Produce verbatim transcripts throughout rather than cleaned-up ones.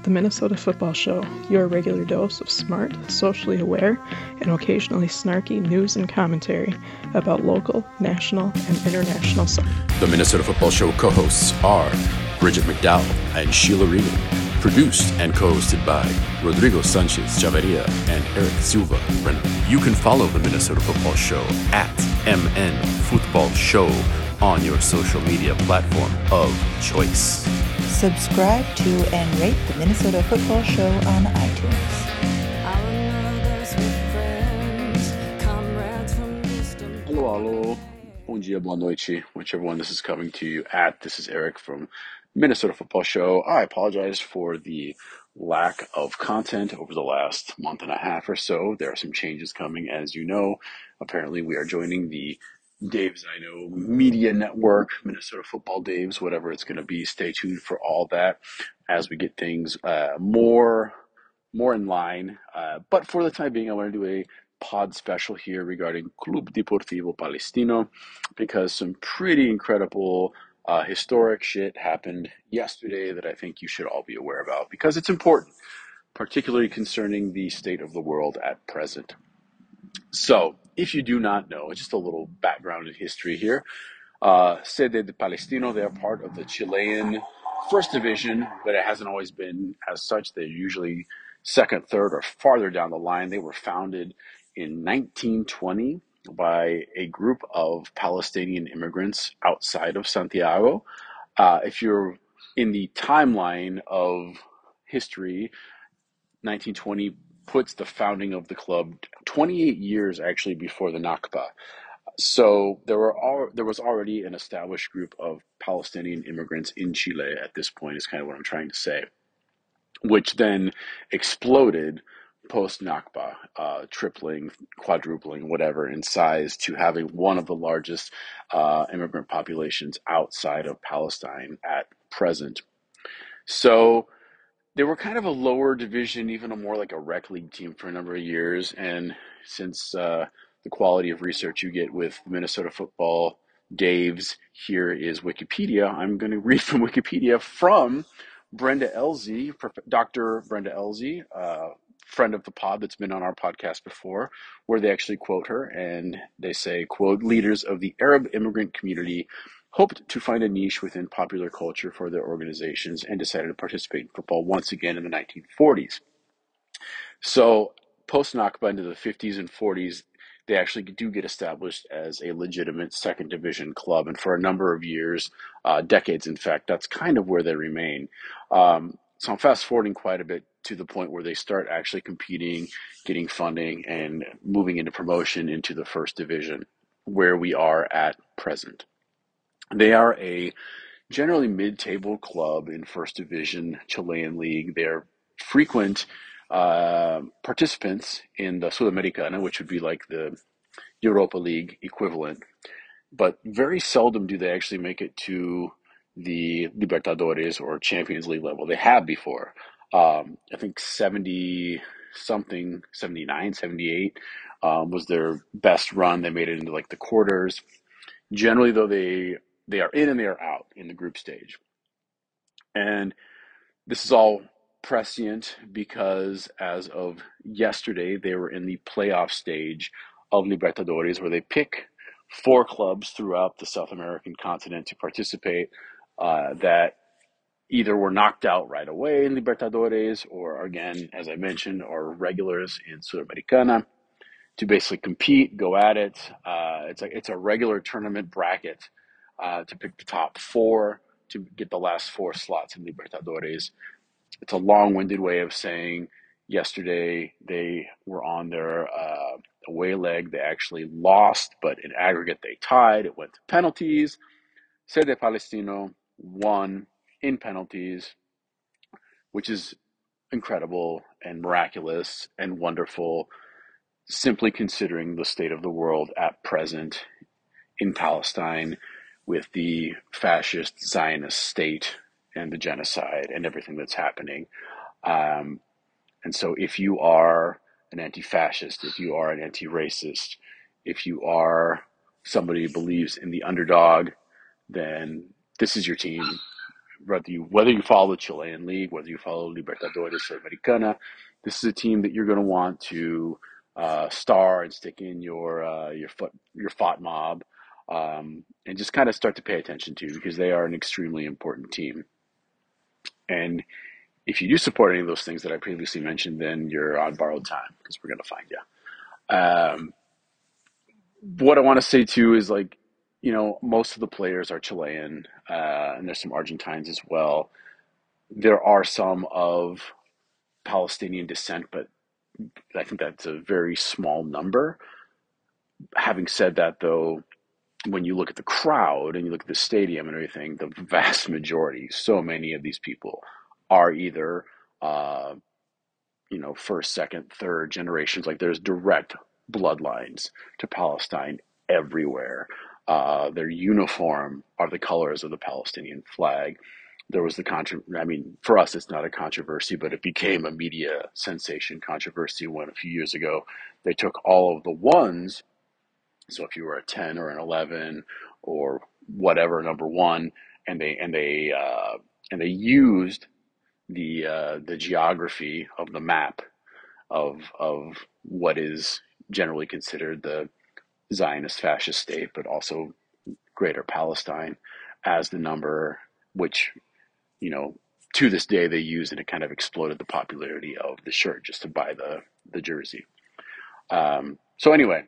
The Minnesota Football Show, your regular dose of smart, socially aware, and occasionally snarky news and commentary about local, national, and international soccer. The Minnesota Football Show co-hosts are Bridget McDowell and Sheila Regan. Produced and co-hosted by Rodrigo Sanchez Chavarria and Eric Silva Brenner. You can follow the Minnesota Football Show at M N Football Show on your social media platform of choice. Subscribe to and rate the Minnesota Football Show on iTunes. Hello, hello. Bom dia, boa noite, whichever one this is coming to you at. This is Eric from Minnesota Football Show. I apologize for the lack of content over the last month and a half or so. There are some changes coming, as you know. Apparently, we are joining the Dave's I Know Media Network, Minnesota Football Dave's, whatever it's going to be. Stay tuned for all that as we get things uh, more more in line. Uh, but for the time being, I want to do a pod special here regarding Club Deportivo Palestino because some pretty incredible uh, historic shit happened yesterday that I think you should all be aware about because it's important, particularly concerning the state of the world at present. So, if you do not know, just a little background and history here. Uh, Sede de Palestino, they are part of the Chilean First Division, but it hasn't always been as such. They're usually second, third, or farther down the line. They were founded in nineteen twenty by a group of Palestinian immigrants outside of Santiago. Uh, if you're in the timeline of history, nineteen twenty puts the founding of the club twenty-eight years actually before the Nakba. So there were all, there was already an established group of Palestinian immigrants in Chile at this point, is kind of what I'm trying to say, which then exploded post-Nakba, uh, tripling, quadrupling, whatever, in size to having one of the largest uh, immigrant populations outside of Palestine at present. So they were kind of a lower division, even a more like a rec league team for a number of years. And since uh, the quality of research you get with Minnesota Football Dave's here is Wikipedia, I'm going to read from Wikipedia from Brenda Elzey, Doctor Brenda Elzey, uh, friend of the pod that's been on our podcast before, where they actually quote her and they say, quote, leaders of the Arab immigrant community hoped to find a niche within popular culture for their organizations and decided to participate in football once again in the nineteen forties. So post-Nakba into the fifties and forties, they actually do get established as a legitimate second division club. And for a number of years, uh, decades in fact, that's kind of where they remain. Um, so I'm fast forwarding quite a bit to the point where they start actually competing, getting funding, and moving into promotion into the first division, where we are at present. They are a generally mid-table club in First Division Chilean League. They're frequent uh, participants in the Sudamericana, which would be like the Europa League equivalent. But very seldom do they actually make it to the Libertadores or Champions League level. They have before. Um, I think seventy-something, seventy-nine, seventy-eight um, was their best run. They made it into like the quarters. Generally, though, they they are in and they are out in the group stage. And this is all prescient because as of yesterday, they were in the playoff stage of Libertadores, where they pick four clubs throughout the South American continent to participate uh, that either were knocked out right away in Libertadores or, again, as I mentioned, are regulars in Sudamericana to basically compete, go at it. Uh, it's a, it's a regular tournament bracket uh, to pick the top four to get the last four slots in Libertadores. It's a long-winded way of saying yesterday they were on their uh, away leg. They actually lost, but in aggregate they tied. It went to penalties. Sede Palestino won in penalties, which is incredible and miraculous and wonderful, simply considering the state of the world at present in Palestine with the fascist Zionist state and the genocide and everything that's happening. Um, and so if you are an anti-fascist, if you are an anti-racist, if you are somebody who believes in the underdog, then this is your team. whether you whether you follow the Chilean league, whether you follow Libertadores Sudamericana, this is a team that you're going to want to uh, star and stick in your uh, your foot your FOT mob, um, and just kind of start to pay attention to, because they are an extremely important team. And if you do support any of those things that I previously mentioned, then you're on borrowed time, because we're going to find you. Um, what I want to say too is, like, you know, most of the players are Chilean, uh, and there's some Argentines as well. There are some of Palestinian descent, but I think that's a very small number. Having said that, though, when you look at the crowd and you look at the stadium and everything, the vast majority, so many of these people are either, uh, you know, first, second, third generations. Like, there's direct bloodlines to Palestine everywhere. Uh, their uniform are the colors of the Palestinian flag. There was the contra- I mean, for us, it's not a controversy, but it became a media sensation controversy when a few years ago they took all of the ones. So if you were a ten or an eleven or whatever number one, and they and they uh, and they used the uh, the geography of the map of of what is generally considered the Zionist fascist state, but also Greater Palestine, as the number, which, you know, to this day they use, and it kind of exploded the popularity of the shirt just to buy the the jersey. Um, so anyway,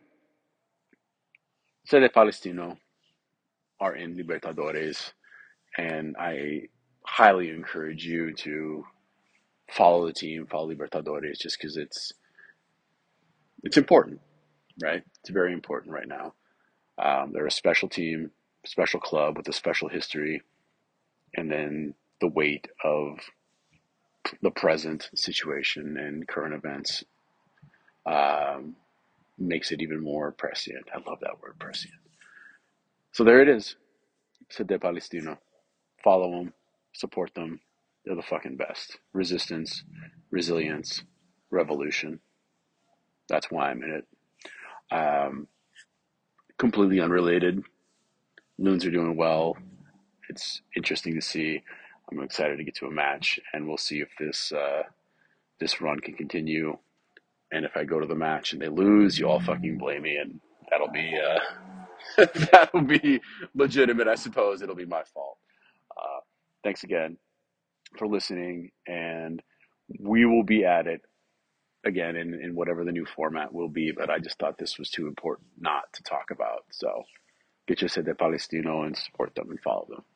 Sede Palestino are in Libertadores, and I highly encourage you to follow the team, follow Libertadores, just because it's it's important, right? It's very important right now. Um, they're a special team, special club with a special history, and then the weight of the present situation and current events um, makes it even more prescient. I love that word, prescient. So there it is. Sede Palestino. Follow them, support them. They're the fucking best. Resistance, resilience, revolution. That's why I'm in it. Um, completely unrelated. Loons are doing well. It's interesting to see. I'm excited to get to a match, and we'll see if this uh, this run can continue. And if I go to the match and they lose, you all fucking blame me, and that'll be uh, that'll be legitimate, I suppose. It'll be my fault. Uh, thanks again for listening, and we will be at it again in, in whatever the new format will be, but I just thought this was too important not to talk about. So get your Sede Palestino and support them and follow them.